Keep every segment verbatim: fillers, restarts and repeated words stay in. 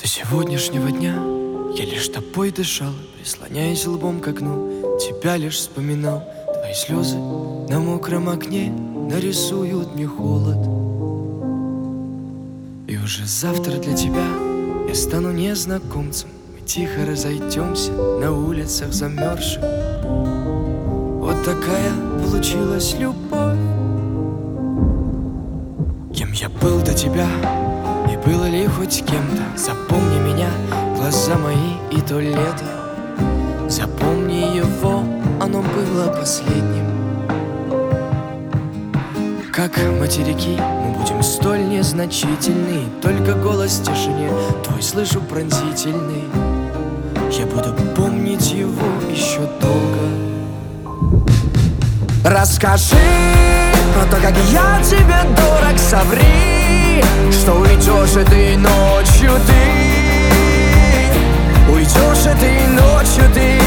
До сегодняшнего дня я лишь тобой дышал, прислоняясь лбом к окну, тебя лишь вспоминал. Твои слезы на мокром окне нарисуют мне холод. И уже завтра для тебя я стану незнакомцем. Мы тихо разойдемся на улицах замерзших. Вот такая получилась любовь. Кем я был до тебя, и было ли хоть кем-то? Запомни меня, глаза мои и то лето. Запомни его, оно было последним. Как материки мы будем столь незначительны, только голос в тишине твой слышу пронзительный. Я буду помнить его еще долго. Расскажи про то, как я тебе дорог, соври, что уйдешь этой ночью ты. Уйдешь этой ночью ты.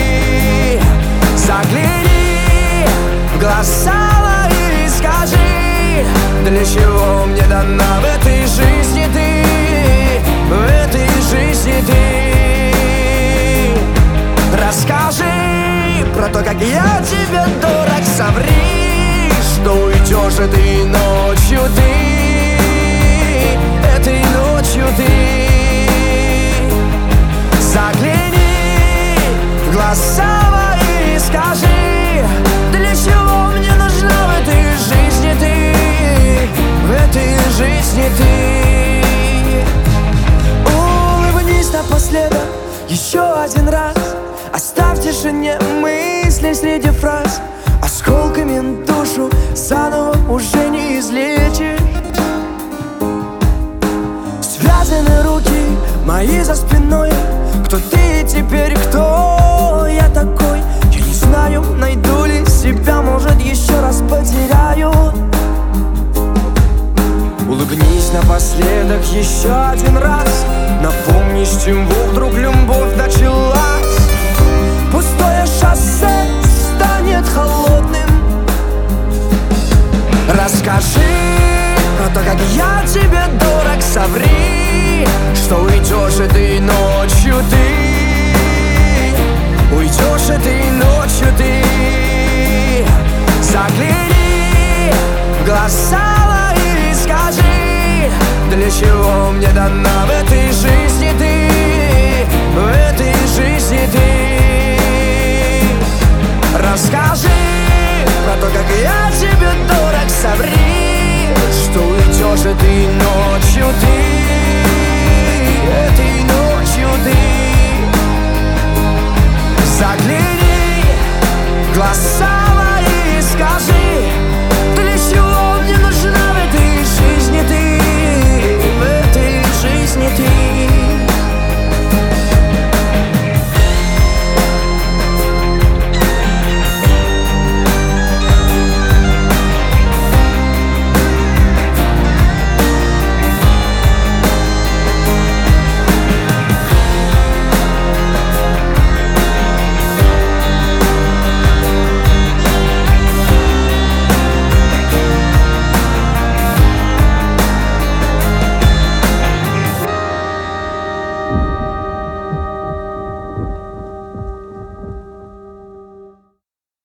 Загляни в глаза мои и скажи, для чего мне дана в этой жизни ты. В этой жизни ты. Расскажи про то, как я тебе дорог, соври, что уйдешь этой ночью ты. Этой ночью ты. Загляни в глаза мои и скажи, для чего мне нужна в этой жизни ты. В этой жизни ты. Улыбнись напоследок еще один раз, оставь в тишине мысли среди фраз. Осколками душу заново уже не излечишь. Связаны руки мои за спиной. Кто ты теперь, кто я такой? Я не знаю, найду ли себя, может еще раз потеряю. Улыбнись напоследок еще один раз, напомни, с чего вдруг любовь началась. Пустое шоссе станет холодным. Расскажи про то, как я тебе дорог, соври, что уйдешь этой ночью ты. Уйдешь этой ночью ты. Загляни в глаза мои и скажи, для чего мне дана в этой жизни ты. В этой жизни ты. Расскажи про то, как я тебе дорог, соври, что уйдешь этой ночью ты.